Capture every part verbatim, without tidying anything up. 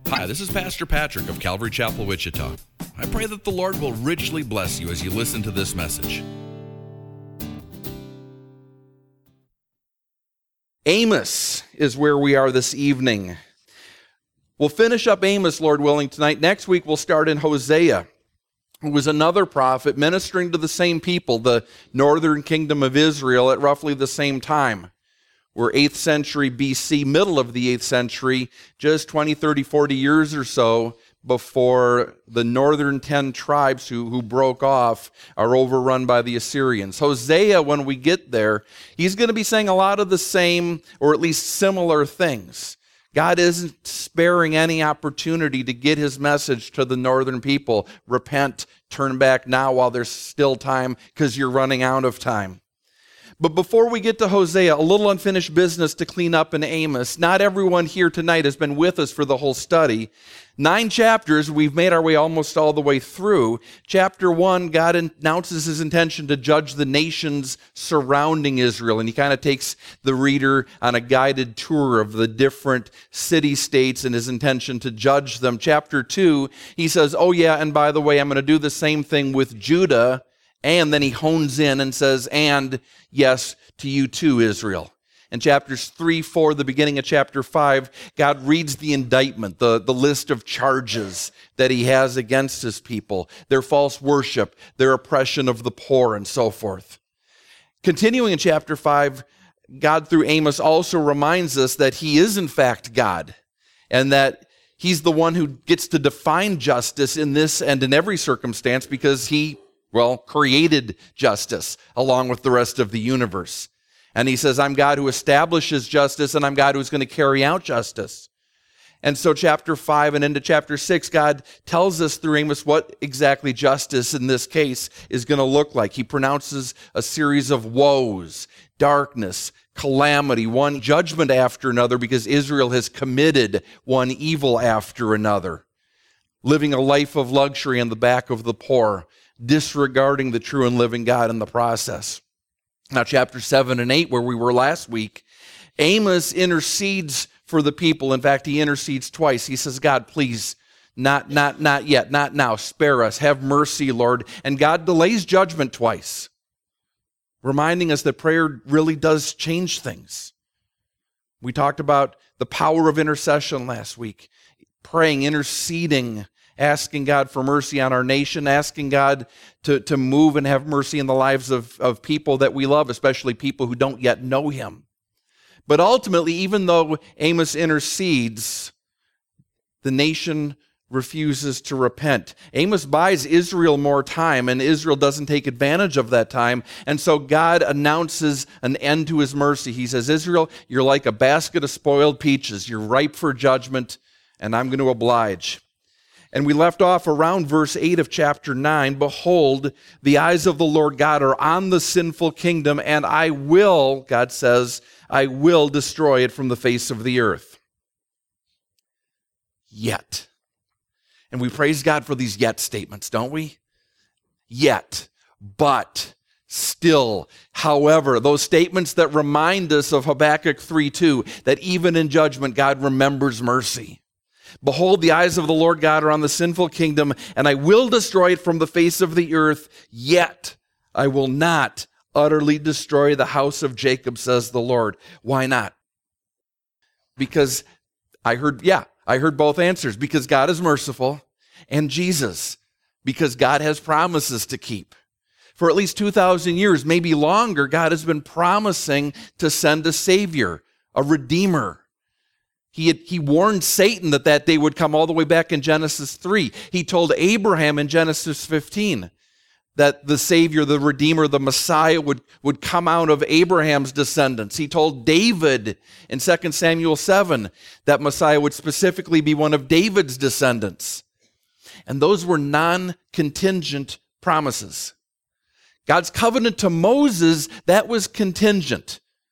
Hi, this is Pastor Patrick of Calvary Chapel, Wichita. I pray that the Lord will richly bless you as you listen to this message. Amos is where we are this evening. We'll finish up Amos, Lord willing, tonight. Next week, we'll start in Hosea, who was another prophet ministering to the same people, the northern kingdom of Israel, at roughly the same time. We're eighth century B C, middle of the eighth century, just twenty, thirty, forty years or so before the northern ten tribes who, who broke off are overrun by the Assyrians. Hosea, when we get there, he's going to be saying a lot of the same, or at least similar things. God isn't sparing any opportunity to get his message to the northern people. Repent, turn back now while there's still time, because you're running out of time. But before we get to Hosea, a little unfinished business to clean up in Amos. Not everyone here tonight has been with us for the whole study. Nine chapters, we've made our way almost all the way through. Chapter one, God announces his intention to judge the nations surrounding Israel, and he kind of takes the reader on a guided tour of the different city-states and his intention to judge them. Chapter two, he says, oh yeah, and by the way, I'm going to do the same thing with Judah. And then he hones in and says, and yes, to you too, Israel. In chapters three, four, the beginning of chapter five, God reads the indictment, the, the list of charges that he has against his people, their false worship, their oppression of the poor, and so forth. Continuing in chapter five, God through Amos also reminds us that he is in fact God, and that he's the one who gets to define justice in this and in every circumstance, because he Well, created justice along with the rest of the universe. And he says, I'm God who establishes justice, and I'm God who's going to carry out justice. And so chapter five and into chapter six, God tells us through Amos what exactly justice in this case is going to look like. He pronounces a series of woes, darkness, calamity, one judgment after another, because Israel has committed one evil after another, living a life of luxury on the back of the poor, disregarding the true and living God in the process. Now, chapter seven and eight, where we were last week, Amos intercedes for the people. In fact, he intercedes twice. He says, God, please, not, not, not yet, not now, spare us, have mercy, Lord. And God delays judgment twice, reminding us that prayer really does change things. We talked about the power of intercession last week, praying, interceding, asking God for mercy on our nation, asking God to, to move and have mercy in the lives of, of people that we love, especially people who don't yet know him. But ultimately, even though Amos intercedes, the nation refuses to repent. Amos buys Israel more time, and Israel doesn't take advantage of that time. And so God announces an end to his mercy. He says, Israel, you're like a basket of spoiled peaches. You're ripe for judgment, and I'm going to oblige. And we left off around verse eight of chapter nine. Behold, the eyes of the Lord God are on the sinful kingdom, and I will, God says, I will destroy it from the face of the earth. Yet. And we praise God for these yet statements, don't we? Yet, but, still, however, those statements that remind us of Habakkuk three two, that even in judgment, God remembers mercy. Behold, the eyes of the Lord God are on the sinful kingdom, and I will destroy it from the face of the earth, yet I will not utterly destroy the house of Jacob, says the Lord. Why not? Because I heard, yeah, I heard both answers. Because God is merciful, and Jesus, because God has promises to keep. For at least two thousand years, maybe longer, God has been promising to send a Savior, a Redeemer. He had, he warned Satan that that day would come all the way back in Genesis three. He told Abraham in Genesis fifteen that the Savior, the Redeemer, the Messiah would, would come out of Abraham's descendants. He told David in Second Samuel seven that Messiah would specifically be one of David's descendants. And those were non-contingent promises. God's covenant to Moses, that was contingent.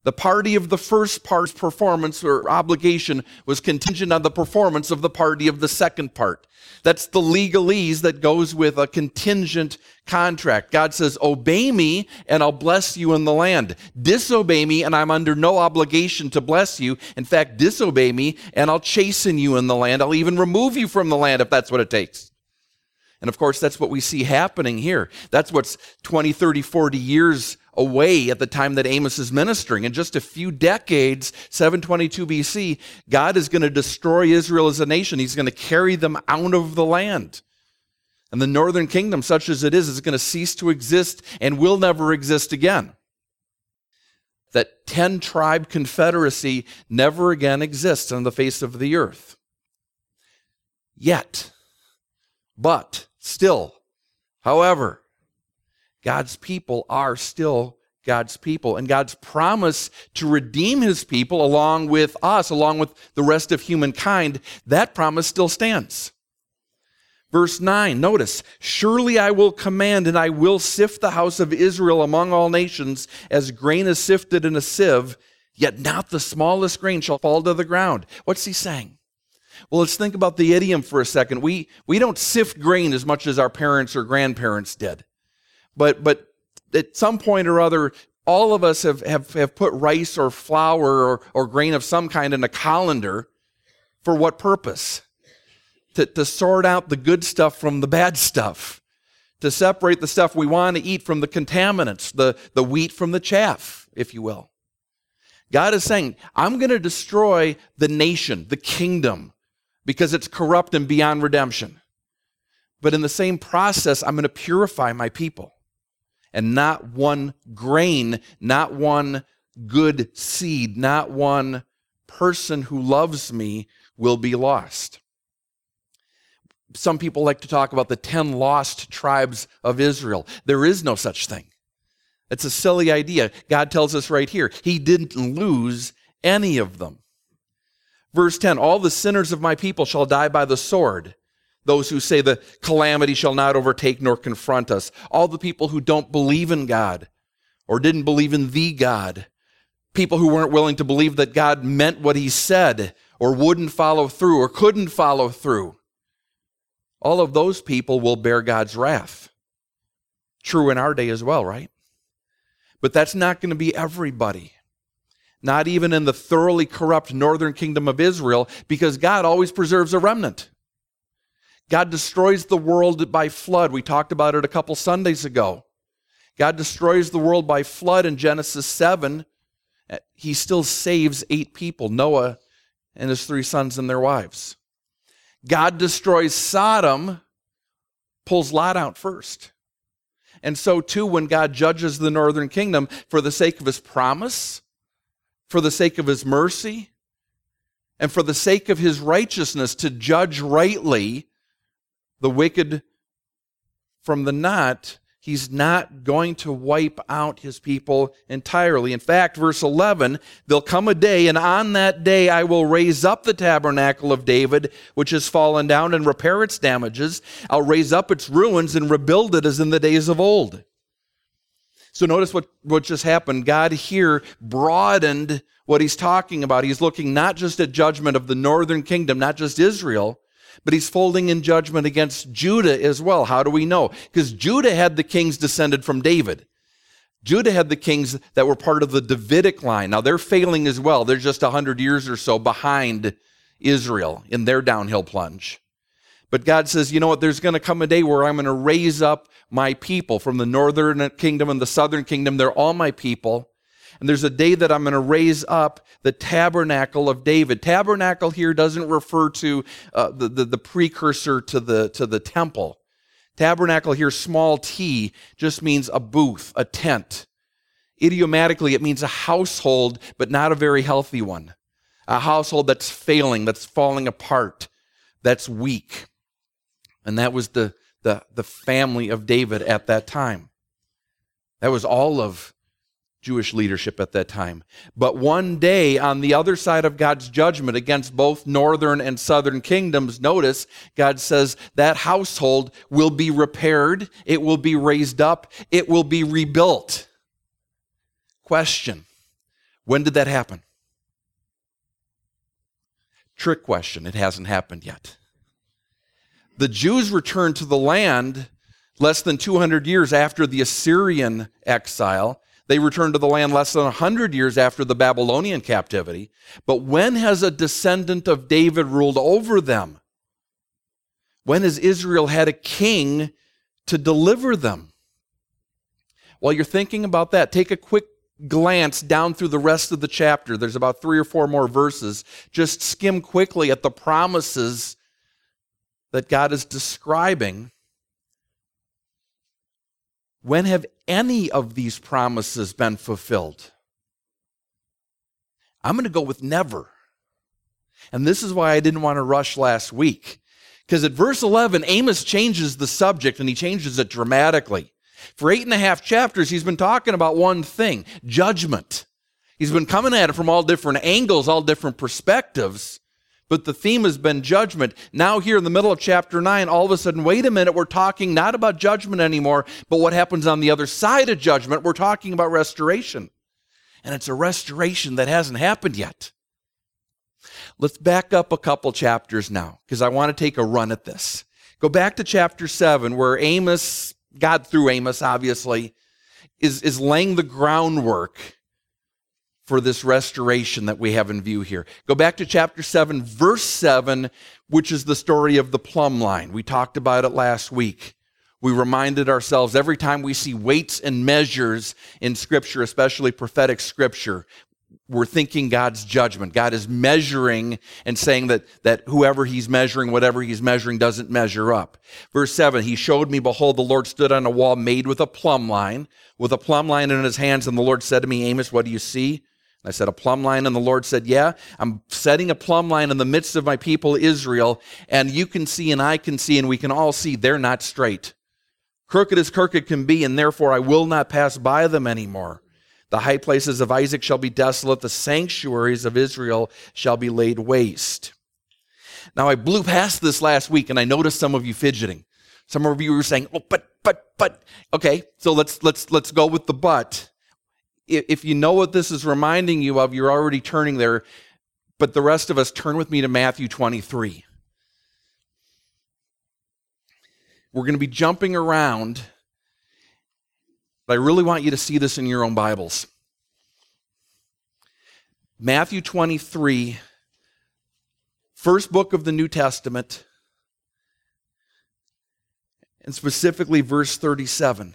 The party of the first part's performance or obligation was contingent on the performance of the party of the second part. That's the legalese that goes with a contingent contract. God says, obey me and I'll bless you in the land. Disobey me and I'm under no obligation to bless you. In fact, disobey me and I'll chasten you in the land. I'll even remove you from the land if that's what it takes. And of course, that's what we see happening here. That's what's twenty, thirty, forty years away at the time that Amos is ministering. In just a few decades, seven twenty-two B C, God is going to destroy Israel as a nation. He's going to carry them out of the land. And the northern kingdom, such as it is, is going to cease to exist and will never exist again. That ten-tribe confederacy never again exists on the face of the earth. Yet, but, still, however, God's people are still God's people. And God's promise to redeem his people along with us, along with the rest of humankind, that promise still stands. Verse nine, notice, surely I will command and I will sift the house of Israel among all nations as grain is sifted in a sieve, yet not the smallest grain shall fall to the ground. What's he saying? Well, let's think about the idiom for a second. We, we don't sift grain as much as our parents or grandparents did. But but at some point or other, all of us have, have, have put rice or flour or, or grain of some kind in a colander. For what purpose? To, to sort out the good stuff from the bad stuff. To separate the stuff we want to eat from the contaminants, the, the wheat from the chaff, if you will. God is saying, I'm going to destroy the nation, the kingdom, because it's corrupt and beyond redemption. But in the same process, I'm going to purify my people. And not one grain, not one good seed, not one person who loves me will be lost. Some people like to talk about the ten lost tribes of Israel. There is no such thing. It's a silly idea. God tells us right here, he didn't lose any of them. Verse ten, all the sinners of my people shall die by the sword. Those who say the calamity shall not overtake nor confront us. All the people who don't believe in God or didn't believe in the God. People who weren't willing to believe that God meant what he said or wouldn't follow through or couldn't follow through. All of those people will bear God's wrath. True in our day as well, right? But that's not going to be everybody. Not even in the thoroughly corrupt northern kingdom of Israel, because God always preserves a remnant. God destroys the world by flood. We talked about it a couple Sundays ago. God destroys the world by flood in Genesis seven. He still saves eight people, Noah and his three sons and their wives. God destroys Sodom, pulls Lot out first. And so too, when God judges the northern kingdom, for the sake of his promise, for the sake of his mercy, and for the sake of his righteousness to judge rightly the wicked from the not, he's not going to wipe out his people entirely. In fact, verse eleven, there'll come a day, and on that day I will raise up the tabernacle of David, which has fallen down, and repair its damages. I'll raise up its ruins and rebuild it as in the days of old. So notice what, what just happened. God here broadened what he's talking about. He's looking not just at judgment of the northern kingdom, not just Israel, but he's folding in judgment against Judah as well. How do we know? Because Judah had the kings descended from David. Judah had the kings that were part of the Davidic line. Now they're failing as well. They're just one hundred years or so behind Israel in their downhill plunge. But God says, you know what? There's going to come a day where I'm going to raise up my people from the northern kingdom and the southern kingdom. They're all my people. And there's a day that I'm going to raise up the tabernacle of David. Tabernacle here doesn't refer to uh, the, the, the precursor to the, to the temple. Tabernacle here, small t, just means a booth, a tent. Idiomatically, it means a household, but not a very healthy one. A household that's failing, that's falling apart, that's weak. And that was the, the, the family of David at that time. That was all of Jewish leadership at that time. But one day, on the other side of God's judgment against both northern and southern kingdoms, notice God says that household will be repaired, it will be raised up, it will be rebuilt. Question: When did that happen? Trick question. It hasn't happened yet. The Jews returned to the land less than two hundred years after the Assyrian exile. They returned to the land less than one hundred years after the Babylonian captivity. But when has a descendant of David ruled over them? When has Israel had a king to deliver them? While you're thinking about that, take a quick glance down through the rest of the chapter. There's about three or four more verses. Just skim quickly at the promises that God is describing. When have any of these promises been fulfilled? I'm going to go with never. And this is why I didn't want to rush last week. Because at verse eleven, Amos changes the subject, and he changes it dramatically. For eight and a half chapters, he's been talking about one thing, judgment. He's been coming at it from all different angles, all different perspectives. But the theme has been judgment. Now here in the middle of chapter nine, all of a sudden, wait a minute, we're talking not about judgment anymore, but what happens on the other side of judgment. We're talking about restoration. And it's a restoration that hasn't happened yet. Let's back up a couple chapters now, because I want to take a run at this. Go back to chapter seven, where Amos, God through Amos, obviously, is, is laying the groundwork for this restoration that we have in view here. Go back to chapter seven, verse seven, which is the story of the plumb line. We talked about it last week. We reminded ourselves every time we see weights and measures in Scripture, especially prophetic Scripture, we're thinking God's judgment. God is measuring and saying that, that whoever he's measuring, whatever he's measuring, doesn't measure up. Verse seven, he showed me, behold, the Lord stood on a wall made with a plumb line, with a plumb line in his hands, and the Lord said to me, Amos, what do you see? I said, a plumb line, and the Lord said, yeah, I'm setting a plumb line in the midst of my people Israel, and you can see and I can see and we can all see they're not straight. Crooked as crooked can be, and therefore I will not pass by them anymore. The high places of Isaac shall be desolate, the sanctuaries of Israel shall be laid waste. Now I blew past this last week, and I noticed some of you fidgeting. Some of you were saying, oh, but, but, but. Okay, so let's let's let's go with the but. If you know what this is reminding you of, you're already turning there. But the rest of us, turn with me to Matthew twenty-three. We're going to be jumping around, but I really want you to see this in your own Bibles. Matthew twenty-three, first book of the New Testament, and specifically verse thirty-seven.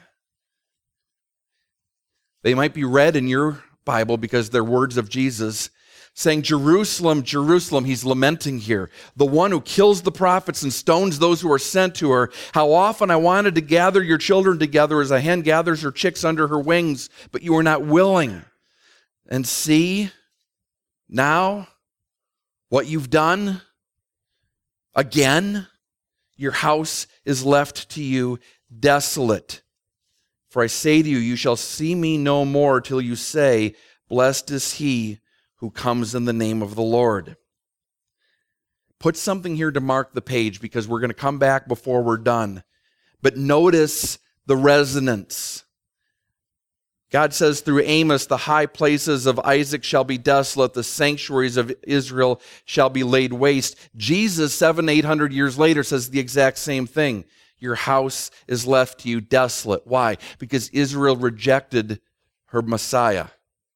They might be read in your Bible because they're words of Jesus, saying, Jerusalem, Jerusalem, he's lamenting here, the one who kills the prophets and stones those who are sent to her. How often I wanted to gather your children together as a hen gathers her chicks under her wings, but you were not willing. And see, now, what you've done, again, your house is left to you desolate. For I say to you, you shall see me no more till you say, blessed is he who comes in the name of the Lord. Put something here to mark the page, because we're going to come back before we're done. But notice the resonance. God says through Amos, the high places of Isaac shall be desolate, the sanctuaries of Israel shall be laid waste. Jesus, seven, eight hundred years later, says the exact same thing. Your house is left to you desolate. Why? Because Israel rejected her Messiah.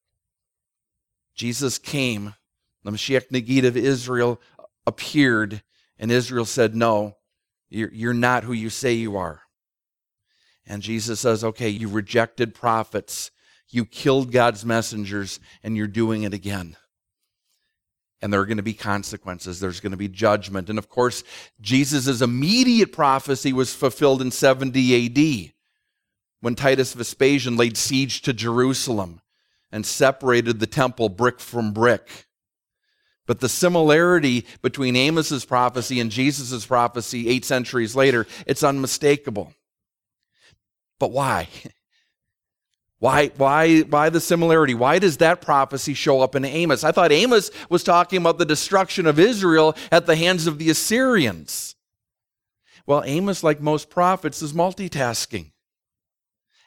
Jesus came, the Mashiach Nagid of Israel appeared, and Israel said, no, you're, you're not who you say you are. And Jesus says, okay, you rejected prophets, you killed God's messengers, and you're doing it again. And there are going to be consequences. There's going to be judgment. And of course, Jesus' immediate prophecy was fulfilled in seventy A D when Titus Vespasian laid siege to Jerusalem and separated the temple brick from brick. But the similarity between Amos' prophecy and Jesus' prophecy eight centuries later, it's unmistakable. But why? Why, why, why the similarity? Why does that prophecy show up in Amos? I thought Amos was talking about the destruction of Israel at the hands of the Assyrians. Well, Amos, like most prophets, is multitasking.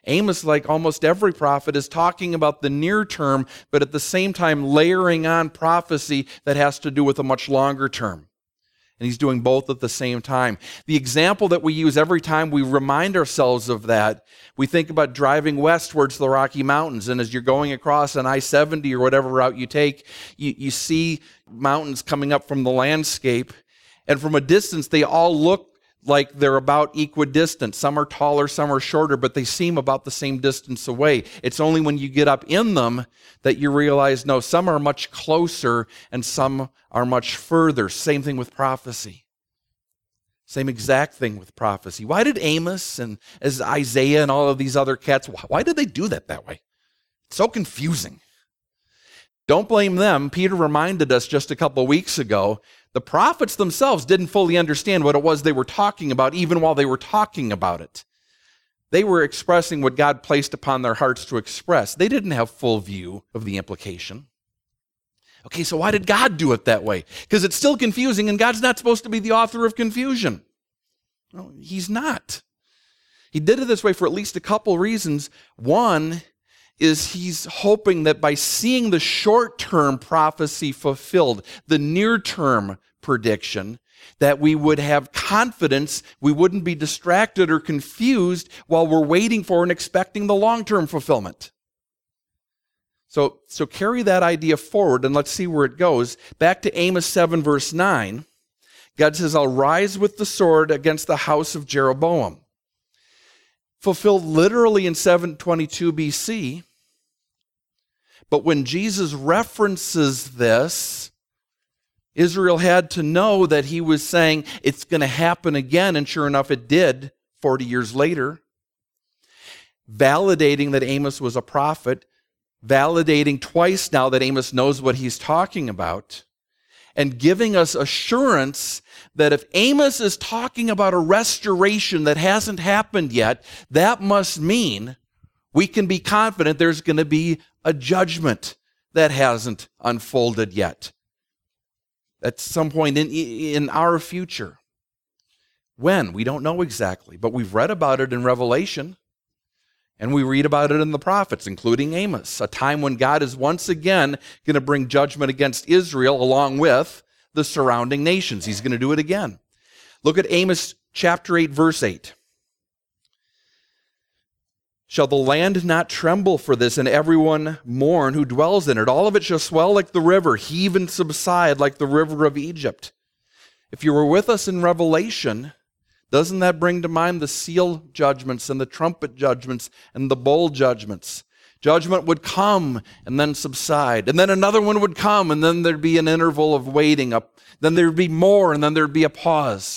Amos, like almost every prophet, is talking about the near term, but at the same time layering on prophecy that has to do with a much longer term. And he's doing both at the same time. The example that we use every time we remind ourselves of that, we think about driving west towards the Rocky Mountains, and as you're going across an I seventy or whatever route you take, you, you see mountains coming up from the landscape, and from a distance they all look like they're about equidistant. Some are taller, some are shorter, but they seem about the same distance away. It's only when you get up in them that you realize, no, some are much closer and some are much further. Same thing with prophecy. Same exact thing with prophecy. Why did Amos and as Isaiah and all of these other cats, why did they do that that way? It's so confusing. Don't blame them. Peter reminded us just a couple of weeks ago, the prophets themselves didn't fully understand what it was they were talking about, even while they were talking about it. They were expressing what God placed upon their hearts to express. They didn't have full view of the implication. Okay, so why did God do it that way? Because it's still confusing, and God's not supposed to be the author of confusion. No, he's not. He did it this way for at least a couple reasons. One is he's hoping that by seeing the short-term prophecy fulfilled, the near-term prediction, that we would have confidence, we wouldn't be distracted or confused while we're waiting for and expecting the long-term fulfillment. So, so carry that idea forward and let's see where it goes. Back to Amos seven, verse nine, God says, I'll rise with the sword against the house of Jeroboam. Fulfilled literally in seven twenty-two B C. But when Jesus references this, Israel had to know that he was saying it's going to happen again, and sure enough it did forty years later. Validating that Amos was a prophet, validating twice now that Amos knows what he's talking about, and giving us assurance that if Amos is talking about a restoration that hasn't happened yet, that must mean we can be confident there's going to be a judgment that hasn't unfolded yet at some point in, in our future. When? We don't know exactly, but we've read about it in Revelation, and we read about it in the prophets, including Amos, a time when God is once again going to bring judgment against Israel along with the surrounding nations. He's going to do it again. Look at Amos chapter eight, verse eight. Shall the land not tremble for this, and everyone mourn who dwells in it? All of it shall swell like the river, heave and subside like the river of Egypt. If you were with us in Revelation, doesn't that bring to mind the seal judgments and the trumpet judgments and the bowl judgments? Judgment would come and then subside, and then another one would come, and then there'd be an interval of waiting up. Then there'd be more, and then there'd be a pause.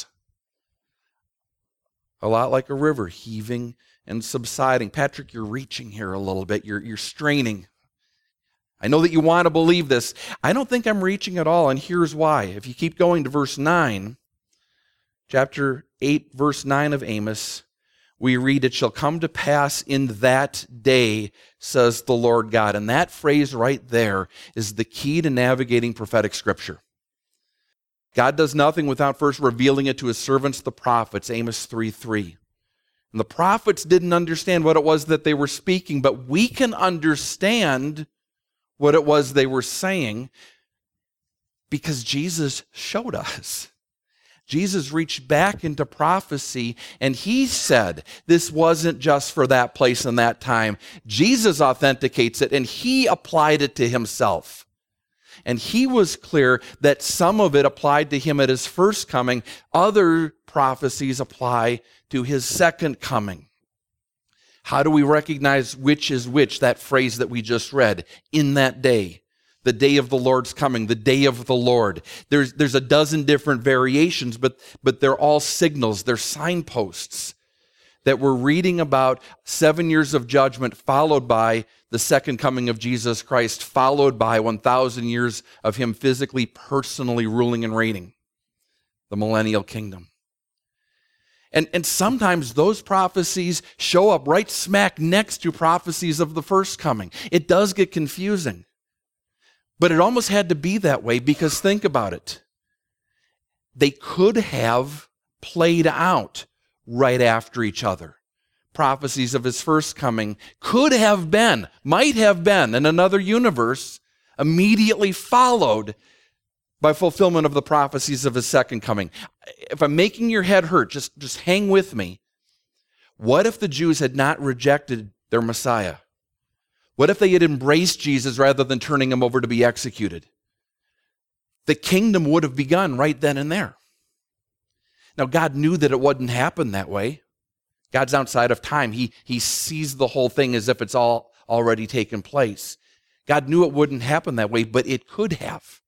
A lot like a river heaving and subsiding. Patrick, you're reaching here a little bit. You're, you're straining. I know that you want to believe this. I don't think I'm reaching at all, and here's why. If you keep going to verse nine, chapter eight, verse nine of Amos, we read, it shall come to pass in that day, says the Lord God. And that phrase right there is the key to navigating prophetic scripture. God does nothing without first revealing it to his servants, the prophets, Amos three three. And the prophets didn't understand what it was that they were speaking, but we can understand what it was they were saying because Jesus showed us. Jesus reached back into prophecy and he said this wasn't just for that place and that time. Jesus authenticates it and he applied it to himself. And he was clear that some of it applied to him at his first coming. Other prophecies apply to his second coming. How do we recognize which is which? That phrase that we just read, in that day, the day of the Lord's coming, the day of the Lord. There's, there's a dozen different variations, but, but they're all signals, they're signposts that we're reading about seven years of judgment followed by the second coming of Jesus Christ, followed by one thousand years of him physically, personally ruling and reigning, the millennial kingdom. And, and sometimes those prophecies show up right smack next to prophecies of the first coming. It does get confusing. But it almost had to be that way because think about it. They could have played out right after each other. prophecies of his first coming could have been, might have been, in another universe, immediately followed by fulfillment of the prophecies of his second coming. If I'm making your head hurt, just, just hang with me. What if the Jews had not rejected their Messiah? What if they had embraced Jesus rather than turning him over to be executed? The kingdom would have begun right then and there. Now, God knew that it wouldn't happen that way. God's outside of time. He, he sees the whole thing as if it's all already taken place. God knew it wouldn't happen that way, but it could have.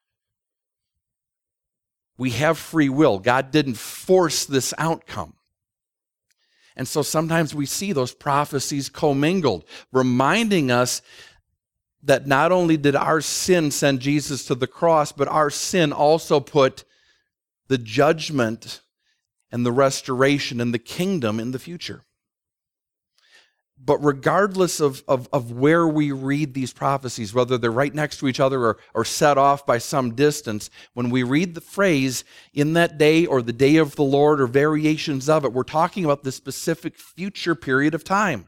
We have free will. God didn't force this outcome. And so sometimes we see those prophecies commingled, reminding us that not only did our sin send Jesus to the cross, but our sin also put the judgment and the restoration and the kingdom in the future. But regardless of, of, of where we read these prophecies, whether they're right next to each other or, or set off by some distance, when we read the phrase, in that day or the day of the Lord or variations of it, we're talking about this specific future period of time.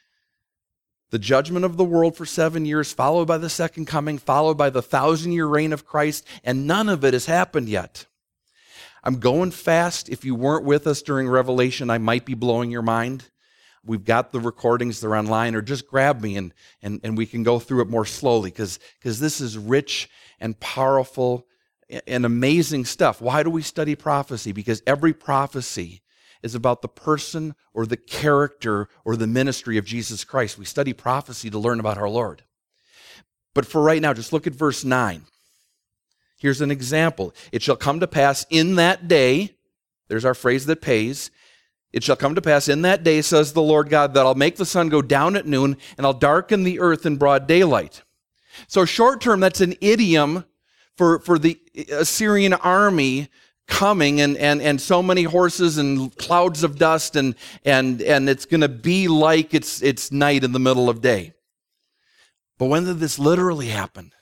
The judgment of the world for seven years, followed by the second coming, followed by the thousand-year reign of Christ, and none of it has happened yet. I'm going fast. If you weren't with us during Revelation, I might be blowing your mind. We've got the recordings, they're online, or just grab me and, and, and we can go through it more slowly because because this is rich and powerful and amazing stuff. Why do we study prophecy? Because every prophecy is about the person or the character or the ministry of Jesus Christ. We study prophecy to learn about our Lord. But for right now, just look at verse nine. Here's an example. It shall come to pass in that day, there's our phrase that pays, it shall come to pass in that day, says the Lord God, that I'll make the sun go down at noon, and I'll darken the earth in broad daylight. So short term, that's an idiom for, for the Assyrian army coming, and, and, and so many horses and clouds of dust, and, and, and it's going to be like it's, it's night in the middle of day. But when did this literally happen?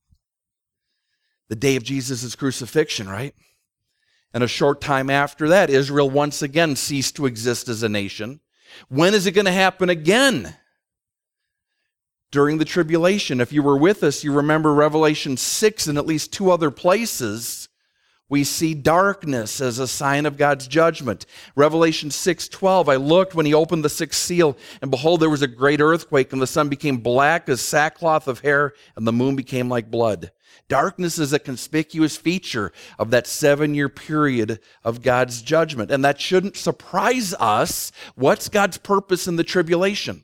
The day of Jesus' crucifixion, right? And a short time after that, Israel once again ceased to exist as a nation. When is it going to happen again? During the tribulation. If you were with us, you remember Revelation six and at least two other places, we see darkness as a sign of God's judgment. Revelation six twelve, I looked when he opened the sixth seal, and behold, there was a great earthquake, and the sun became black as sackcloth of hair, and the moon became like blood. Darkness is a conspicuous feature of that seven-year period of God's judgment. And that shouldn't surprise us. What's God's purpose in the tribulation?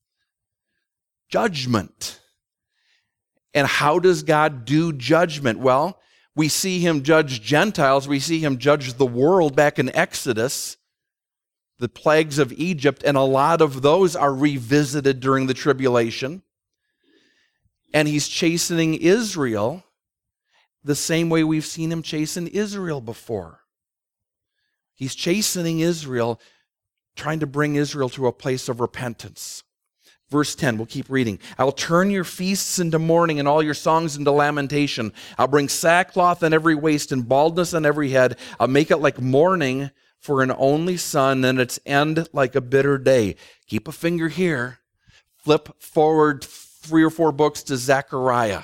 Judgment. And how does God do judgment? Well, we see him judge Gentiles. We see him judge the world back in Exodus, the plagues of Egypt, and a lot of those are revisited during the tribulation. And he's chastening Israel the same way we've seen him chasten Israel before. He's chastening Israel, trying to bring Israel to a place of repentance. Verse ten, we'll keep reading. I will turn your feasts into mourning and all your songs into lamentation. I'll bring sackcloth on every waist and baldness on every head. I'll make it like mourning for an only son and its end like a bitter day. Keep a finger here. Flip forward three or four books to Zechariah.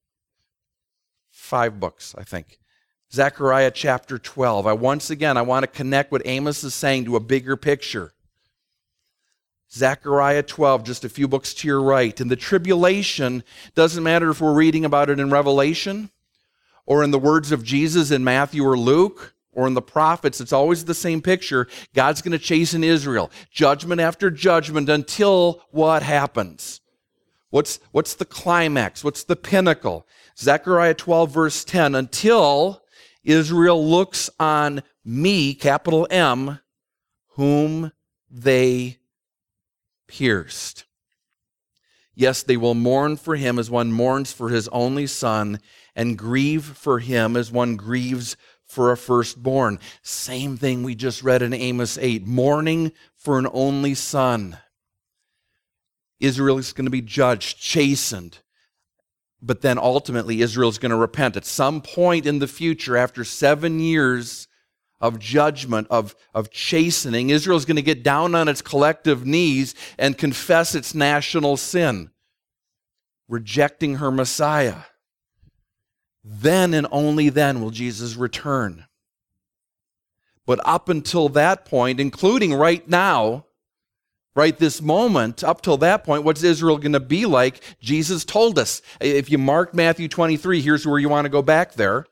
Five books, I think. Zechariah chapter twelve. I once again, I want to connect what Amos is saying to a bigger picture. Zechariah twelve, just a few books to your right. In the tribulation, doesn't matter if we're reading about it in Revelation or in the words of Jesus in Matthew or Luke or in the prophets, it's always the same picture. God's going to chasten Israel, judgment after judgment, until what happens? What's, what's the climax? What's the pinnacle? Zechariah twelve, verse ten, until Israel looks on me, capital M, whom they pierced. Yes, they will mourn for him as one mourns for his only son, and grieve for him as one grieves for a firstborn. Same thing we just read in Amos eight, mourning for an only son. Israel is going to be judged, chastened, but then ultimately Israel is going to repent. At some point in the future, after seven years of judgment, of, of chastening. Israel's going to get down on its collective knees and confess its national sin, rejecting her Messiah. Then and only then will Jesus return. But up until that point, including right now, right this moment, up till that point, what's Israel going to be like? Jesus told us. If you mark Matthew twenty-three, here's where you want to go back there.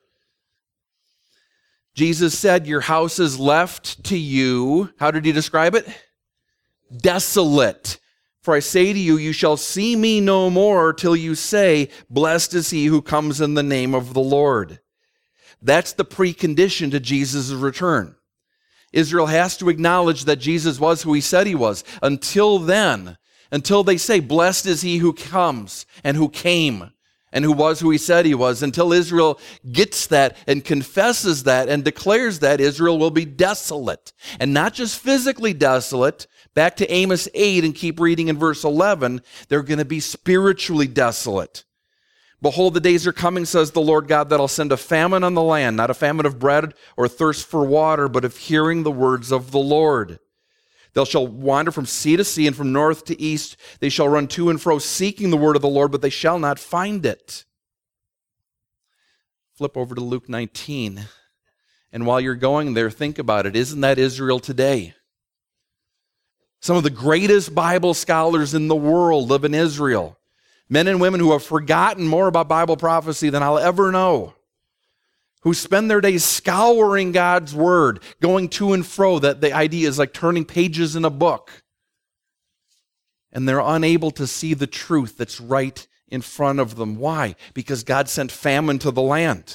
Jesus said, your house is left to you. How did he describe it? Desolate. For I say to you, you shall see me no more till you say, blessed is he who comes in the name of the Lord. That's the precondition to Jesus' return. Israel has to acknowledge that Jesus was who he said he was. Until then, until they say, blessed is he who comes and who came and who was who he said he was, until Israel gets that and confesses that and declares that, Israel will be desolate. And not just physically desolate. Back to Amos eight and keep reading in verse eleven, they're going to be spiritually desolate. Behold, the days are coming, says the Lord God, that I'll send a famine on the land, not a famine of bread or thirst for water, but of hearing the words of the Lord. They shall wander from sea to sea and from north to east. They shall run to and fro, seeking the word of the Lord, but they shall not find it. Flip over to Luke nineteen. And while you're going there, think about it. Isn't that Israel today? Some of the greatest Bible scholars in the world live in Israel. Men and women who have forgotten more about Bible prophecy than I'll ever know, who spend their days scouring God's word, going to and fro. That the idea is like turning pages in a book. And they're unable to see the truth that's right in front of them. Why? Because God sent famine to the land.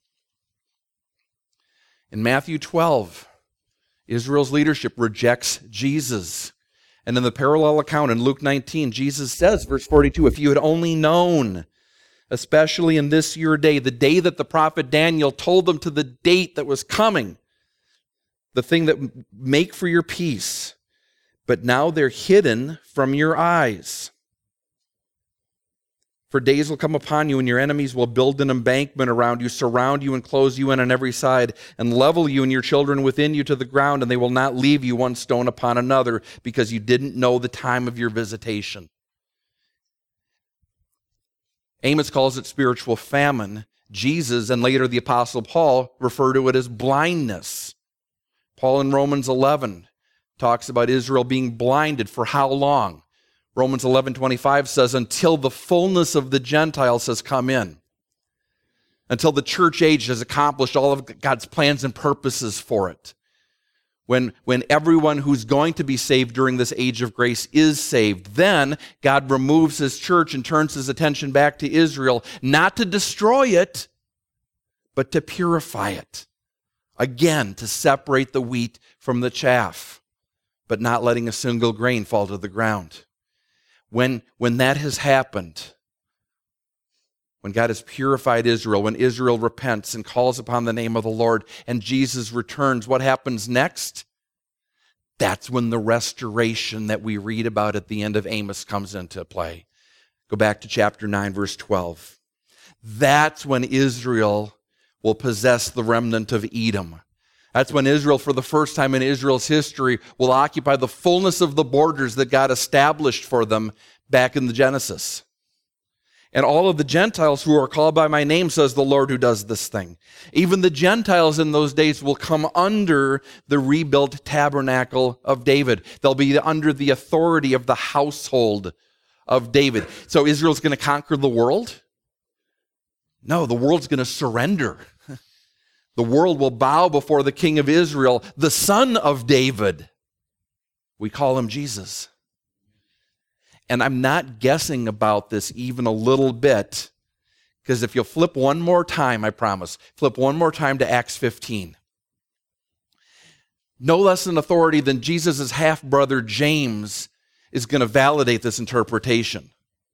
In Matthew twelve, Israel's leadership rejects Jesus. And in the parallel account in Luke nineteen, Jesus says, verse forty-two, if you had only known, especially in this your day, the day that the prophet Daniel told them to the date that was coming, the thing that would make for your peace, but now they're hidden from your eyes. For days will come upon you, and your enemies will build an embankment around you, surround you and close you in on every side, and level you and your children within you to the ground, and they will not leave you one stone upon another, because you didn't know the time of your visitation. Amos calls it spiritual famine. Jesus, and later the Apostle Paul, refer to it as blindness. Paul in Romans eleven talks about Israel being blinded for how long? Romans eleven twenty-five says, until the fullness of the Gentiles has come in. Until the church age has accomplished all of God's plans and purposes for it. When, when everyone who's going to be saved during this age of grace is saved, then God removes his church and turns his attention back to Israel, not to destroy it, but to purify it. Again, to separate the wheat from the chaff, but not letting a single grain fall to the ground. When, when that has happened, when God has purified Israel, when Israel repents and calls upon the name of the Lord, and Jesus returns, what happens next? That's when the restoration that we read about at the end of Amos comes into play. Go back to chapter nine, verse twelve. That's when Israel will possess the remnant of Edom. That's when Israel, for the first time in Israel's history, will occupy the fullness of the borders that God established for them back in the Genesis. And all of the Gentiles who are called by my name, says the Lord who does this thing. Even the Gentiles in those days will come under the rebuilt tabernacle of David. They'll be under the authority of the household of David. So Israel's going to conquer the world? No, the world's going to surrender. The world will bow before the King of Israel, the Son of David. We call him Jesus. And I'm not guessing about this even a little bit, because if you'll flip one more time, I promise, flip one more time to Acts fifteen. No less an authority than Jesus' half-brother James is going to validate this interpretation.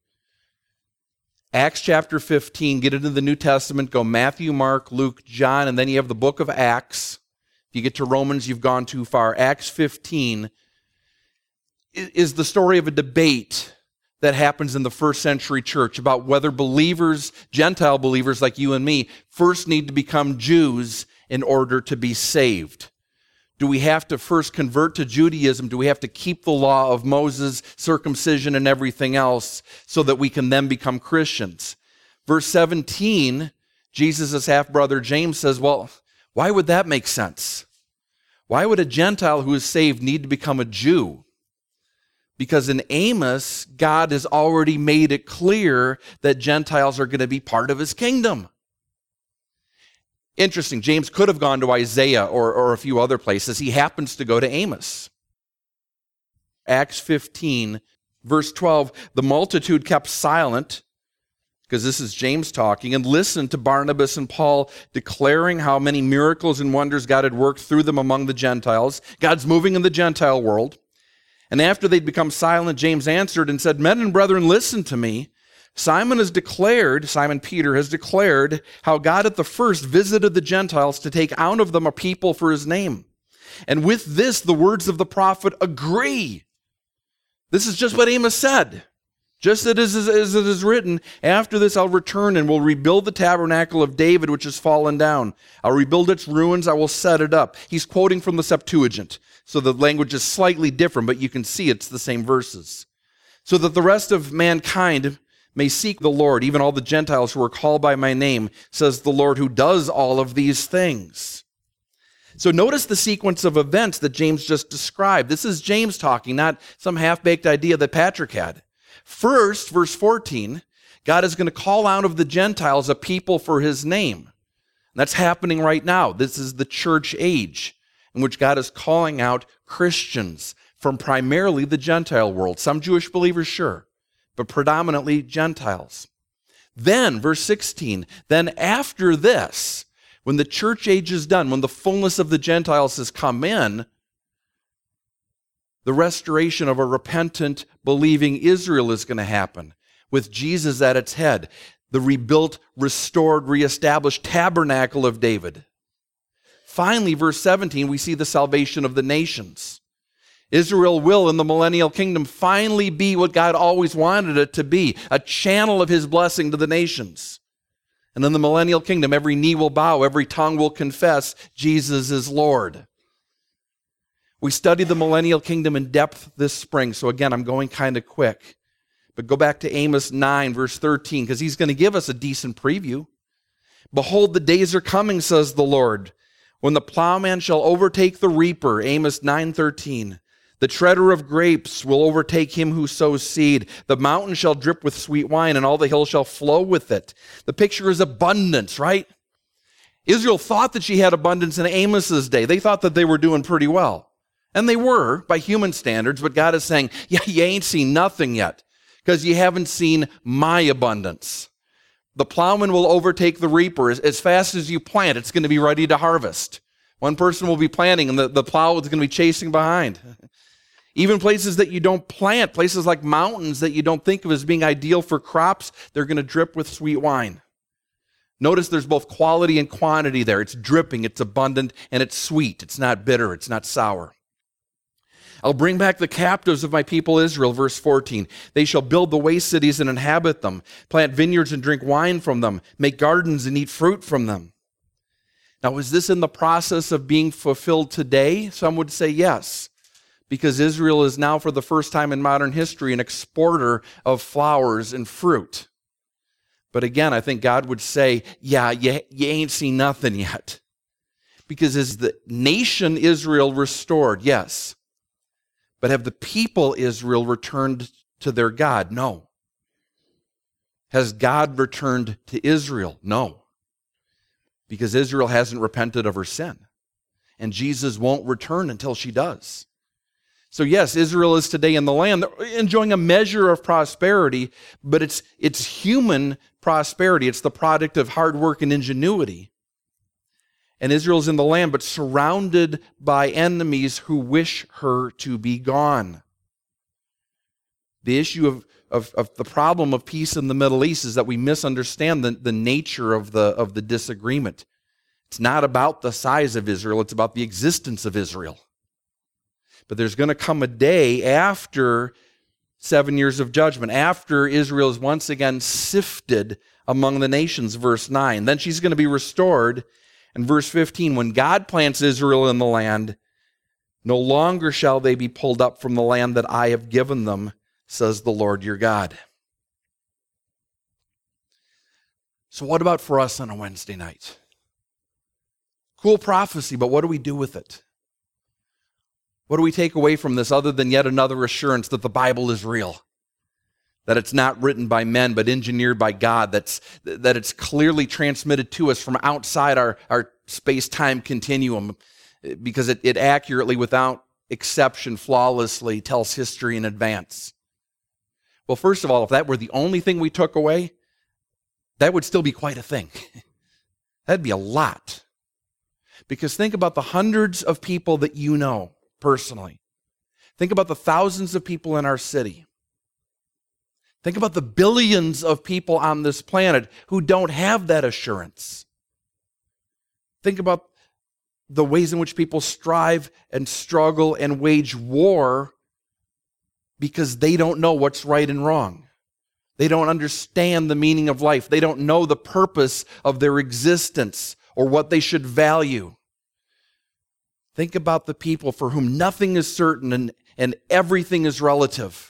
Acts chapter fifteen, get into the New Testament, go Matthew, Mark, Luke, John, and then you have the book of Acts. If you get to Romans, you've gone too far. Acts fifteen is the story of a debate that happens in the first century church about whether believers, Gentile believers like you and me, first need to become Jews in order to be saved? Do we have to first convert to Judaism? Do we have to keep the law of Moses, circumcision, and everything else so that we can then become Christians? Verse seventeen, Jesus' half-brother James says, well, why would that make sense? Why would a Gentile who is saved need to become a Jew? Because in Amos, God has already made it clear that Gentiles are going to be part of his kingdom. Interesting, James could have gone to Isaiah or, or a few other places. He happens to go to Amos. Acts fifteen, verse twelve, the multitude kept silent, because this is James talking, and listened to Barnabas and Paul declaring how many miracles and wonders God had worked through them among the Gentiles. God's moving in the Gentile world. And after they'd become silent, James answered and said, men and brethren, listen to me. Simon has declared, Simon Peter has declared how God at the first visited the Gentiles to take out of them a people for his name. And with this, the words of the prophet agree. This is just what Amos said. Just as it is written, after this I'll return and will rebuild the tabernacle of David, which has fallen down. I'll rebuild its ruins, I will set it up. He's quoting from the Septuagint, so the language is slightly different, but you can see it's the same verses. So that the rest of mankind may seek the Lord, even all the Gentiles who are called by my name, says the Lord who does all of these things. So notice the sequence of events that James just described. This is James talking, not some half-baked idea that Patrick had. First, verse fourteen, God is going to call out of the Gentiles a people for his name. And that's happening right now. This is the church age in which God is calling out Christians from primarily the Gentile world. Some Jewish believers, sure, but predominantly Gentiles. Then, verse sixteen, then after this, when the church age is done, when the fullness of the Gentiles has come in, the restoration of a repentant, believing Israel is going to happen, with Jesus at its head, the rebuilt, restored, reestablished tabernacle of David. Finally, verse seventeen, we see the salvation of the nations. Israel will, in the millennial kingdom, finally be what God always wanted it to be, a channel of his blessing to the nations. And in the millennial kingdom, every knee will bow, every tongue will confess Jesus is Lord. We studied the millennial kingdom in depth this spring, so again, I'm going kind of quick. But go back to Amos nine, verse thirteen, because he's going to give us a decent preview. Behold, the days are coming, says the Lord, when the plowman shall overtake the reaper, Amos nine thirteen. The treader of grapes will overtake him who sows seed. The mountain shall drip with sweet wine, and all the hills shall flow with it. The picture is abundance, right? Israel thought that she had abundance in Amos's day. They thought that they were doing pretty well. And they were, by human standards, but God is saying, yeah, you ain't seen nothing yet, because you haven't seen my abundance. The plowman will overtake the reaper. As, as fast as you plant, it's going to be ready to harvest. One person will be planting, and the, the plow is going to be chasing behind. Even places that you don't plant, places like mountains that you don't think of as being ideal for crops, they're going to drip with sweet wine. Notice there's both quality and quantity there. It's dripping, it's abundant, and it's sweet. It's not bitter, it's not sour. I'll bring back the captives of my people Israel, verse fourteen. They shall build the waste cities and inhabit them, plant vineyards and drink wine from them, make gardens and eat fruit from them. Now, is this in the process of being fulfilled today? Some would say yes, because Israel is now, for the first time in modern history, an exporter of flowers and fruit. But again, I think God would say, yeah, you, you ain't seen nothing yet. Because is the nation Israel restored? Yes. But have the people Israel returned to their God? No. Has God returned to Israel? No. Because Israel hasn't repented of her sin. And Jesus won't return until she does. So yes, Israel is today in the land enjoying a measure of prosperity, but it's, it's human prosperity. It's the product of hard work and ingenuity. And Israel's in the land, but surrounded by enemies who wish her to be gone. The issue of, of, of the problem of peace in the Middle East is that we misunderstand the, the nature of the, of the disagreement. It's not about the size of Israel, it's about the existence of Israel. But there's going to come a day after seven years of judgment, after Israel is once again sifted among the nations, verse nine. Then she's going to be restored, And verse fifteen, when God plants Israel in the land, no longer shall they be pulled up from the land that I have given them, says the Lord your God. So what about for us on a Wednesday night? Cool prophecy, but what do we do with it? What do we take away from this other than yet another assurance that the Bible is real? That it's not written by men, but engineered by God, that's, that it's clearly transmitted to us from outside our, our space-time continuum, because it, it accurately, without exception, flawlessly tells history in advance. Well, first of all, if that were the only thing we took away, that would still be quite a thing. That'd be a lot. Because think about the hundreds of people that you know personally. Think about the thousands of people in our city. Think about the billions of people on this planet who don't have that assurance. Think about the ways in which people strive and struggle and wage war because they don't know what's right and wrong. They don't understand the meaning of life. They don't know the purpose of their existence or what they should value. Think about the people for whom nothing is certain and, and everything is relative.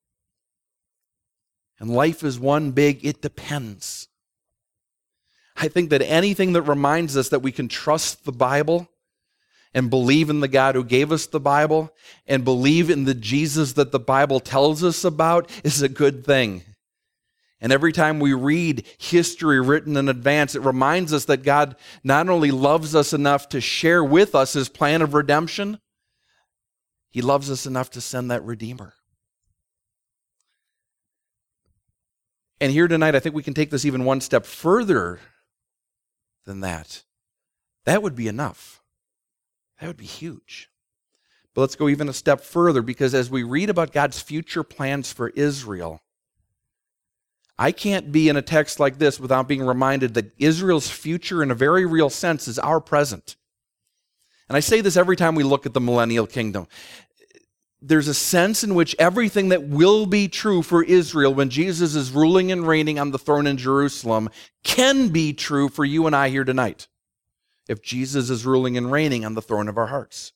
And life is one big, it depends. I think that anything that reminds us that we can trust the Bible and believe in the God who gave us the Bible and believe in the Jesus that the Bible tells us about is a good thing. And every time we read history written in advance, it reminds us that God not only loves us enough to share with us his plan of redemption, he loves us enough to send that Redeemer. And here tonight, I think we can take this even one step further than that. That would be enough. That would be huge. But let's go even a step further, because as we read about God's future plans for Israel, I can't be in a text like this without being reminded that Israel's future, in a very real sense, is our present. And I say this every time we look at the millennial kingdom. There's a sense in which everything that will be true for Israel when Jesus is ruling and reigning on the throne in Jerusalem can be true for you and I here tonight, if Jesus is ruling and reigning on the throne of our hearts.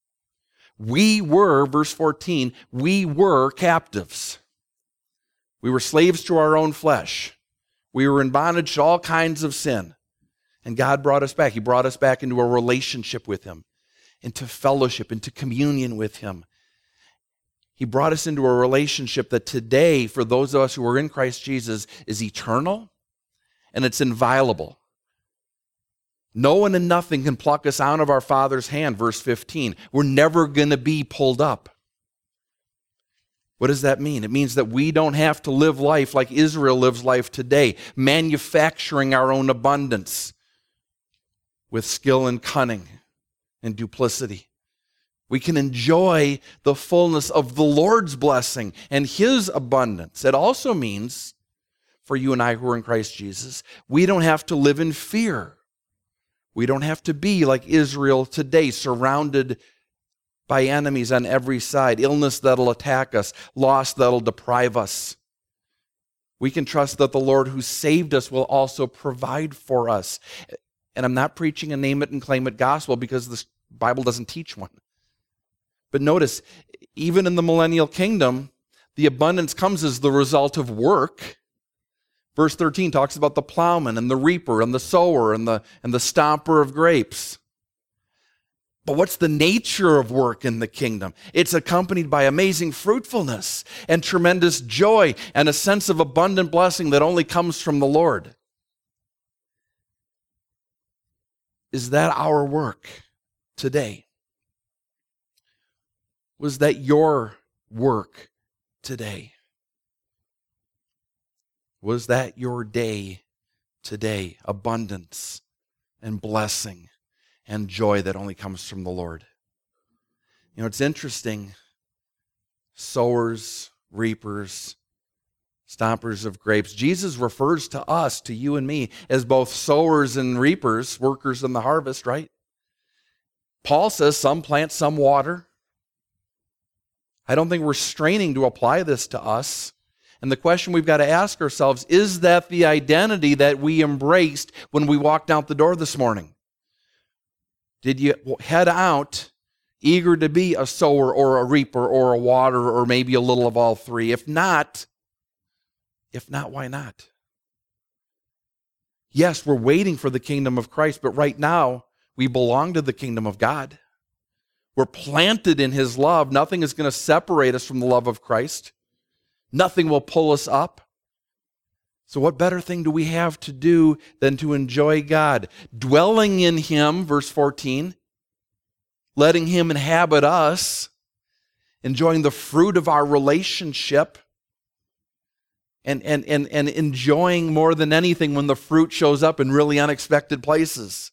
We were, verse fourteen, we were captives. We were slaves to our own flesh. We were in bondage to all kinds of sin. And God brought us back. He brought us back into a relationship with him, into fellowship, into communion with him. He brought us into a relationship that today, for those of us who are in Christ Jesus, is eternal and it's inviolable. No one and nothing can pluck us out of our Father's hand, verse fifteen. We're never going to be pulled up. What does that mean? It means that we don't have to live life like Israel lives life today, manufacturing our own abundance with skill and cunning and duplicity. We can enjoy the fullness of the Lord's blessing and his abundance. It also means, for you and I who are in Christ Jesus, we don't have to live in fear. We don't have to be like Israel today, surrounded by enemies on every side, illness that'll attack us, loss that'll deprive us. We can trust that the Lord who saved us will also provide for us. And I'm not preaching a name it and claim it gospel, because the Bible doesn't teach one. But notice, even in the millennial kingdom, the abundance comes as the result of work. Verse thirteen talks about the plowman and the reaper and the sower and the, and the stomper of grapes. But what's the nature of work in the kingdom? It's accompanied by amazing fruitfulness and tremendous joy and a sense of abundant blessing that only comes from the Lord. Is that our work today? Was that your work today? Was that your day today? Abundance and blessing and joy that only comes from the Lord. You know, it's interesting. Sowers, reapers, stompers of grapes. Jesus refers to us, to you and me, as both sowers and reapers, workers in the harvest, right? Paul says some plant, some water. I don't think we're straining to apply this to us. And the question we've got to ask ourselves, is that the identity that we embraced when we walked out the door this morning? Did you head out eager to be a sower or a reaper or a waterer or maybe a little of all three? If not, if not, why not? Yes, we're waiting for the kingdom of Christ, but right now we belong to the kingdom of God. We're planted in His love. Nothing is going to separate us from the love of Christ. Nothing will pull us up. So what better thing do we have to do than to enjoy God? Dwelling in Him, verse fourteen, letting Him inhabit us, enjoying the fruit of our relationship, and, and, and, and enjoying more than anything when the fruit shows up in really unexpected places.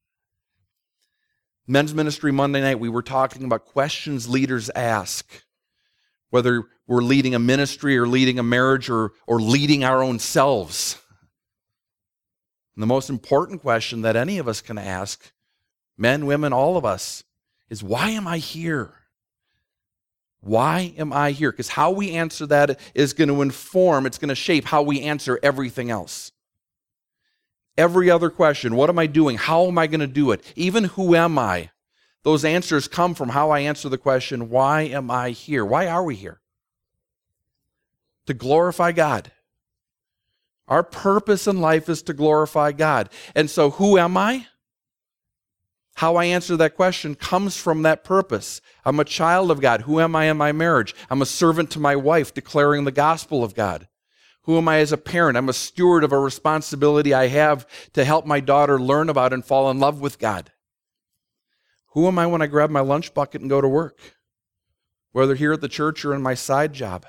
Men's Ministry Monday night, we were talking about questions leaders ask, whether we're leading a ministry or leading a marriage or, or leading our own selves. And the most important question that any of us can ask, men, women, all of us, is why am I here? Why am I here? Because how we answer that is going to inform, it's going to shape how we answer everything else. Every other question, what am I doing? How am I going to do it? Even who am I? Those answers come from how I answer the question, why am I here? Why are we here? To glorify God. Our purpose in life is to glorify God. And so who am I? How I answer that question comes from that purpose. I'm a child of God. Who am I in my marriage? I'm a servant to my wife declaring the gospel of God. Who am I as a parent? I'm a steward of a responsibility I have to help my daughter learn about and fall in love with God. Who am I when I grab my lunch bucket and go to work? Whether here at the church or in my side job.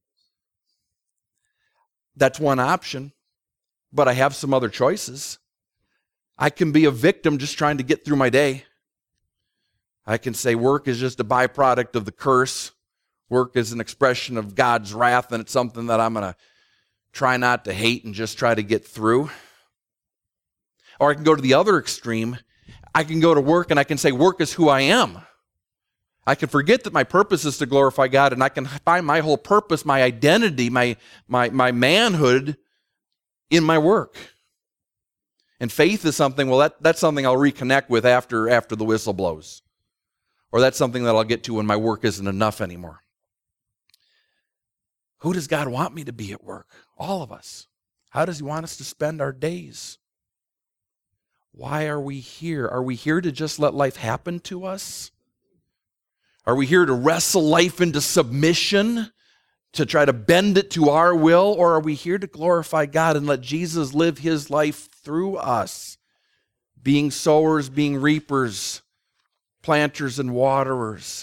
That's one option, but I have some other choices. I can be a victim just trying to get through my day. I can say work is just a byproduct of the curse. Work is an expression of God's wrath, and it's something that I'm going to try not to hate and just try to get through. Or I can go to the other extreme. I can go to work and I can say work is who I am. I can forget that my purpose is to glorify God, and I can find my whole purpose, my identity, my, my, my manhood in my work. And faith is something, well, that, that's something I'll reconnect with after, after the whistle blows. Or that's something that I'll get to when my work isn't enough anymore. Who does God want me to be at work? All of us. How does He want us to spend our days? Why are we here? Are we here to just let life happen to us? Are we here to wrestle life into submission, to try to bend it to our will? Or are we here to glorify God and let Jesus live His life through us, being sowers, being reapers, planters and waterers?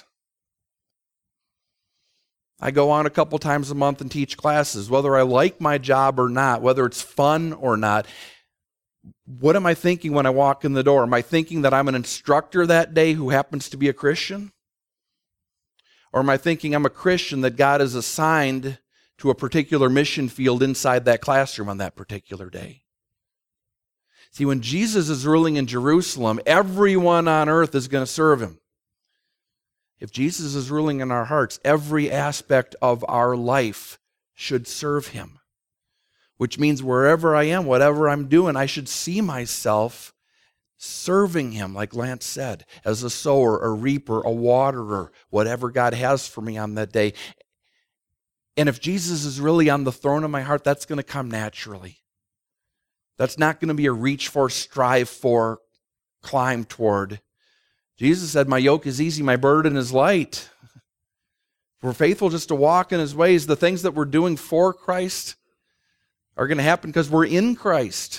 I go on a couple times a month and teach classes, whether I like my job or not, whether it's fun or not. What am I thinking when I walk in the door? Am I thinking that I'm an instructor that day who happens to be a Christian? Or am I thinking I'm a Christian that God has assigned to a particular mission field inside that classroom on that particular day? See, when Jesus is ruling in Jerusalem, everyone on earth is going to serve Him. If Jesus is ruling in our hearts, every aspect of our life should serve Him. Which means wherever I am, whatever I'm doing, I should see myself serving Him, like Lance said, as a sower, a reaper, a waterer, whatever God has for me on that day. And if Jesus is really on the throne of my heart, that's going to come naturally. That's not going to be a reach for, strive for, climb toward. Jesus said, my yoke is easy, my burden is light. If we're faithful just to walk in His ways, the things that we're doing for Christ are going to happen because we're in Christ.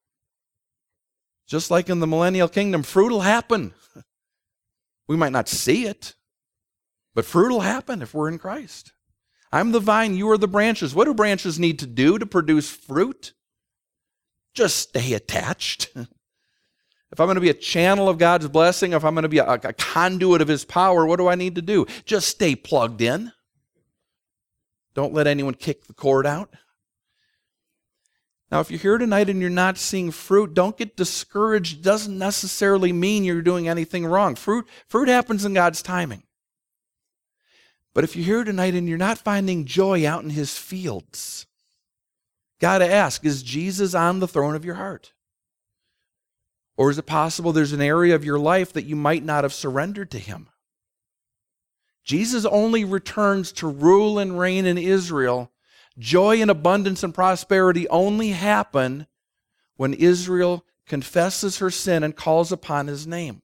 Just like in the millennial kingdom, fruit will happen. We might not see it, but fruit will happen if we're in Christ. I'm the vine, you are the branches. What do branches need to do to produce fruit? Just stay attached. If I'm going to be a channel of God's blessing, if I'm going to be a, a conduit of His power, what do I need to do? Just stay plugged in. Don't let anyone kick the cord out. Now, if you're here tonight and you're not seeing fruit, don't get discouraged. It doesn't necessarily mean you're doing anything wrong. Fruit, fruit happens in God's timing. But if you're here tonight and you're not finding joy out in His fields, got to ask, is Jesus on the throne of your heart? Or is it possible there's an area of your life that you might not have surrendered to Him? Jesus only returns to rule and reign in Israel. Joy and abundance and prosperity only happen when Israel confesses her sin and calls upon His name.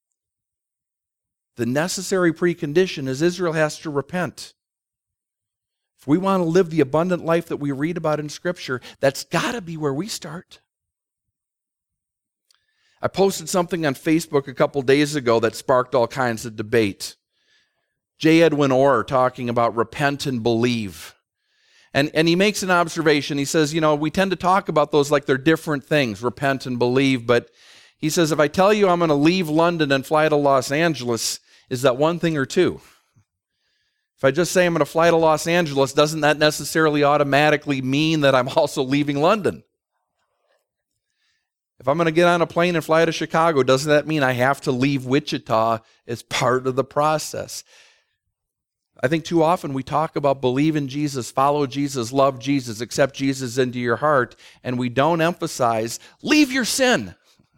The necessary precondition is Israel has to repent. If we want to live the abundant life that we read about in Scripture, that's got to be where we start. I posted something on Facebook a couple days ago that sparked all kinds of debate. J. Edwin Orr talking about repent and believe. And, and he makes an observation. He says, you know, we tend to talk about those like they're different things, repent and believe. But he says, if I tell you I'm going to leave London and fly to Los Angeles, is that one thing or two? If I just say I'm going to fly to Los Angeles, doesn't that necessarily automatically mean that I'm also leaving London? If I'm going to get on a plane and fly to Chicago, doesn't that mean I have to leave Wichita as part of the process? I think too often we talk about believe in Jesus, follow Jesus, love Jesus, accept Jesus into your heart, and we don't emphasize leave your sin.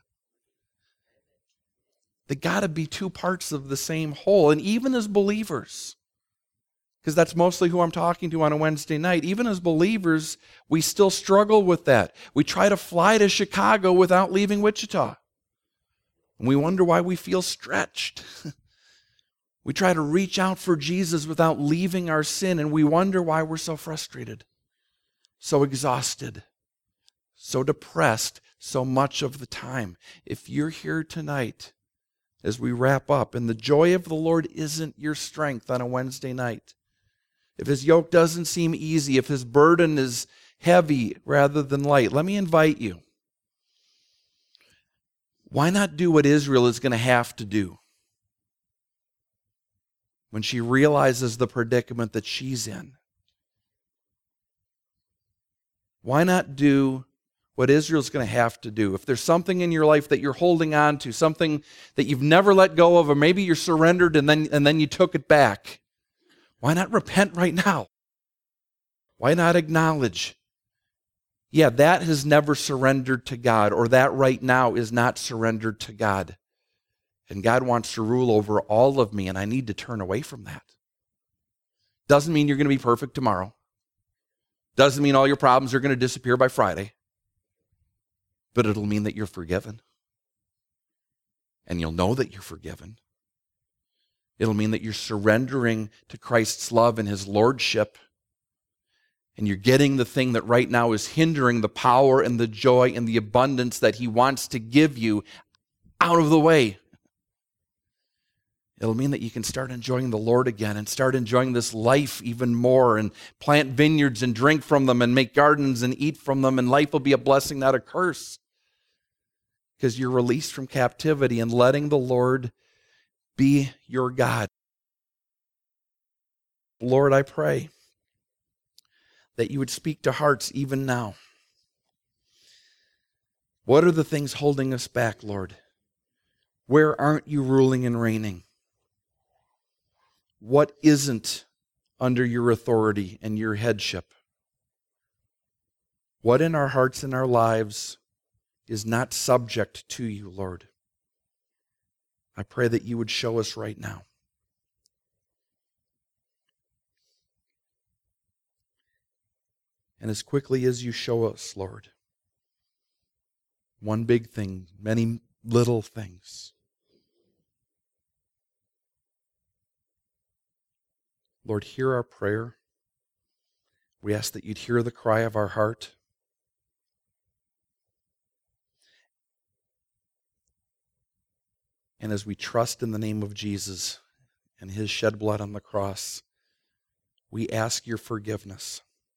They got to be two parts of the same whole. And even as believers, because that's mostly who I'm talking to on a Wednesday night, even as believers, we still struggle with that. We try to fly to Chicago without leaving Wichita. And we wonder why we feel stretched. We try to reach out for Jesus without leaving our sin, and we wonder why we're so frustrated, so exhausted, so depressed so much of the time. If you're here tonight, as we wrap up, and the joy of the Lord isn't your strength on a Wednesday night, if His yoke doesn't seem easy, if His burden is heavy rather than light, let me invite you. Why not do what Israel is going to have to do when she realizes the predicament that she's in? Why not do what Israel's going to have to do? If there's something in your life that you're holding on to, something that you've never let go of, or maybe you're surrendered and then, and then you took it back, why not repent right now? Why not acknowledge, yeah, that has never surrendered to God, or that right now is not surrendered to God. And God wants to rule over all of me, and I need to turn away from that. Doesn't mean you're going to be perfect tomorrow. Doesn't mean all your problems are going to disappear by Friday. But it'll mean that you're forgiven. And you'll know that you're forgiven. It'll mean that you're surrendering to Christ's love and His lordship. And you're getting the thing that right now is hindering the power and the joy and the abundance that He wants to give you out of the way. It'll mean that you can start enjoying the Lord again and start enjoying this life even more and plant vineyards and drink from them and make gardens and eat from them, and life will be a blessing, not a curse, because you're released from captivity and letting the Lord be your God. Lord, I pray that you would speak to hearts even now. What are the things holding us back, Lord? Where aren't you ruling and reigning? What isn't under your authority and your headship? What in our hearts and our lives is not subject to you, Lord? I pray that you would show us right now. And as quickly as you show us, Lord, one big thing, many little things, Lord, hear our prayer. We ask that you'd hear the cry of our heart. And as we trust in the name of Jesus and His shed blood on the cross, we ask your forgiveness.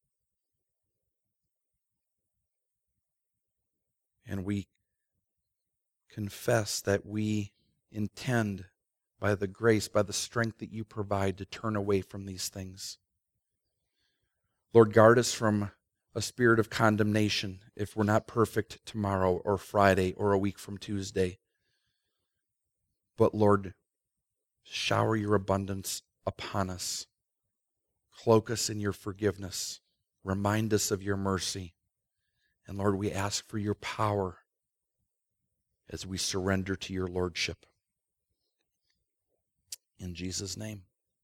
And we confess that we intend, by the grace, by the strength that you provide, to turn away from these things. Lord, guard us from a spirit of condemnation if we're not perfect tomorrow or Friday or a week from Tuesday. But Lord, shower your abundance upon us. Cloak us in your forgiveness. Remind us of your mercy. And Lord, we ask for your power as we surrender to your lordship. In Jesus' name.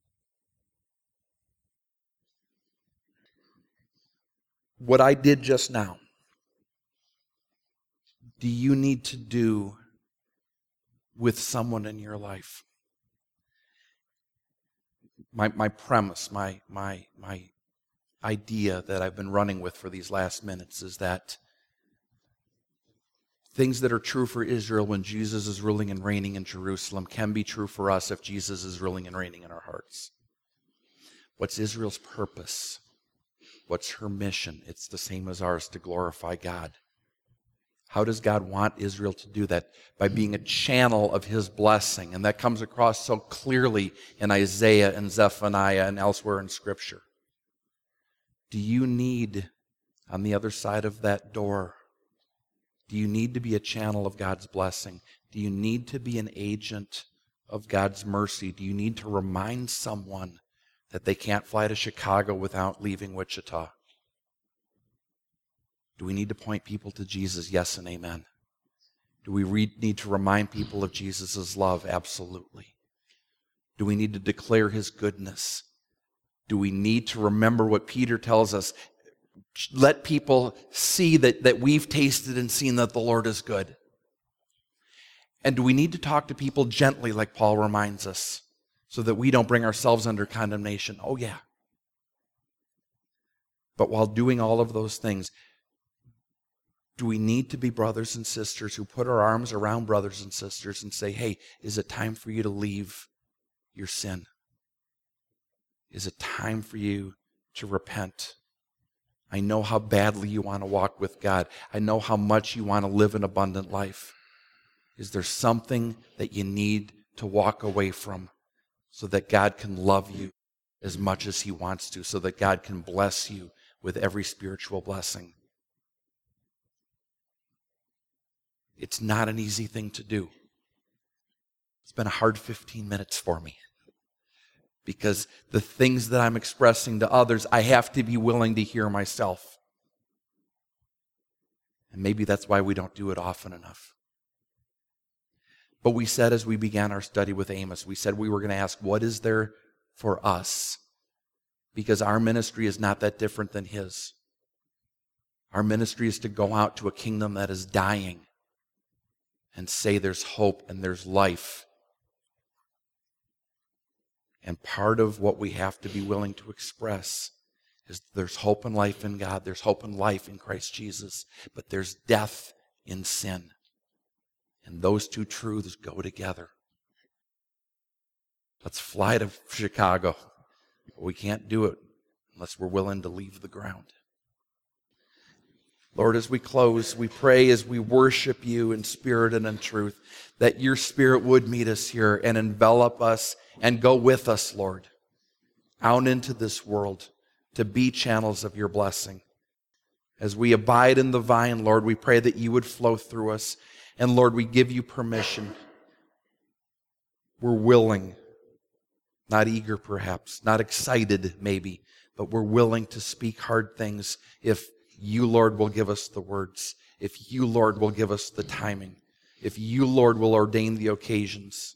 What I did just now, do you need to do with someone in your life? My my premise, my my my idea that I've been running with for these last minutes is that things that are true for Israel when Jesus is ruling and reigning in Jerusalem can be true for us if Jesus is ruling and reigning in our hearts. What's Israel's purpose? What's her mission? It's the same as ours, to glorify God. How does God want Israel to do that? By being a channel of his blessing. And that comes across so clearly in Isaiah and Zephaniah and elsewhere in Scripture. Do you need, on the other side of that door, do you need to be a channel of God's blessing? Do you need to be an agent of God's mercy? Do you need to remind someone that they can't fly to Chicago without leaving Wichita? Do we need to point people to Jesus? Yes and amen. Do we re- need to remind people of Jesus' love? Absolutely. Do we need to declare his goodness? Do we need to remember what Peter tells us? Let people see that, that we've tasted and seen that the Lord is good. And do we need to talk to people gently, like Paul reminds us, so that we don't bring ourselves under condemnation? Oh, yeah. But while doing all of those things, do we need to be brothers and sisters who put our arms around brothers and sisters and say, hey, is it time for you to leave your sin? Is it time for you to repent? I know how badly you want to walk with God. I know how much you want to live an abundant life. Is there something that you need to walk away from so that God can love you as much as he wants to, so that God can bless you with every spiritual blessing? It's not an easy thing to do. It's been a hard fifteen minutes for me. Because the things that I'm expressing to others, I have to be willing to hear myself. And maybe that's why we don't do it often enough. But we said as we began our study with Amos, we said we were going to ask, what is there for us? Because our ministry is not that different than his. Our ministry is to go out to a kingdom that is dying and say there's hope and there's life. And part of what we have to be willing to express is there's hope and life in God. There's hope and life in Christ Jesus. But there's death in sin. And those two truths go together. Let's fly to Chicago. But we can't do it unless we're willing to leave the ground. Lord, as we close, we pray as we worship you in spirit and in truth, that your Spirit would meet us here and envelop us and go with us, Lord, out into this world to be channels of your blessing. As we abide in the vine, Lord, we pray that you would flow through us. And Lord, we give you permission. We're willing, not eager perhaps, not excited maybe, but we're willing to speak hard things if you, Lord, will give us the words. If you, Lord, will give us the timing. If you, Lord, will ordain the occasions.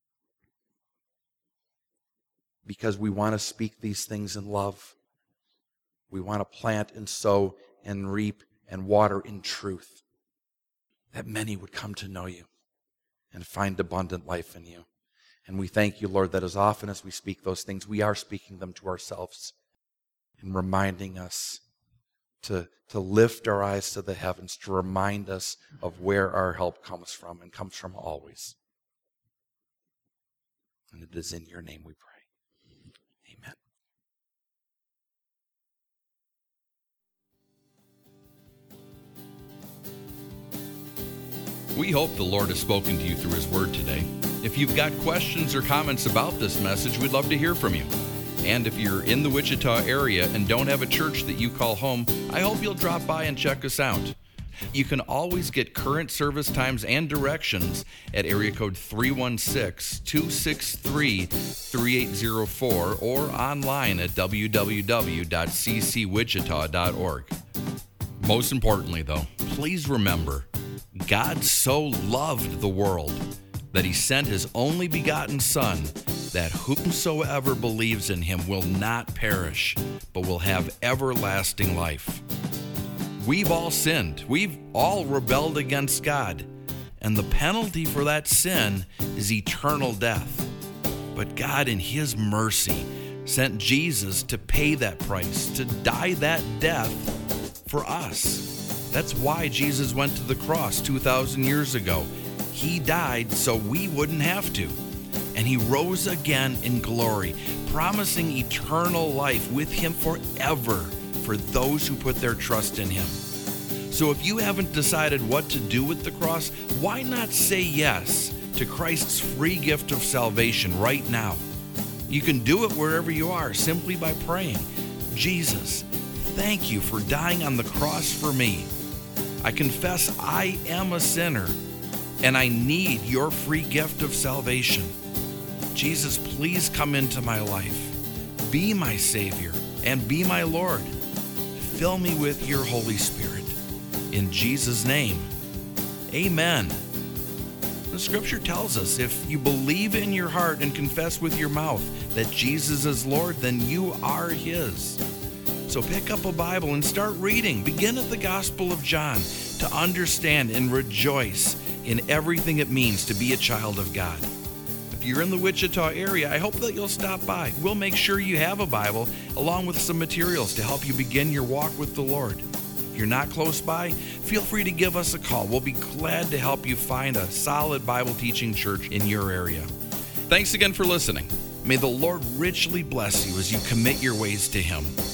Because we want to speak these things in love. We want to plant and sow and reap and water in truth. That many would come to know you and find abundant life in you. And we thank you, Lord, that as often as we speak those things, we are speaking them to ourselves and reminding us to, to lift our eyes to the heavens, to remind us of where our help comes from and comes from always. And it is in your name we pray. Amen. We hope the Lord has spoken to you through his word today. If you've got questions or comments about this message, we'd love to hear from you. And if you're in the Wichita area and don't have a church that you call home, I hope you'll drop by and check us out. You can always get current service times and directions at area code three one six, two six three, three eight zero four or online at w w w dot c c wichita dot org. Most importantly, though, please remember, God so loved the world that he sent his only begotten Son, that whomsoever believes in him will not perish, but will have everlasting life. We've all sinned. We've all rebelled against God. And the penalty for that sin is eternal death. But God, in his mercy, sent Jesus to pay that price, to die that death for us. That's why Jesus went to the cross two thousand years ago. He died so we wouldn't have to. And he rose again in glory, promising eternal life with him forever for those who put their trust in him. So if you haven't decided what to do with the cross, why not say yes to Christ's free gift of salvation right now? You can do it wherever you are simply by praying, Jesus, thank you for dying on the cross for me. I confess I am a sinner and I need your free gift of salvation. Jesus, please come into my life. Be my Savior and be my Lord. Fill me with your Holy Spirit. In Jesus' name, amen. The scripture tells us if you believe in your heart and confess with your mouth that Jesus is Lord, then you are his. So pick up a Bible and start reading. Begin at the Gospel of John to understand and rejoice in everything it means to be a child of God. If you're in the Wichita area, I hope that you'll stop by. We'll make sure you have a Bible along with some materials to help you begin your walk with the Lord. If you're not close by, feel free to give us a call. We'll be glad to help you find a solid Bible teaching church in your area. Thanks again for listening. May the Lord richly bless you as you commit your ways to him.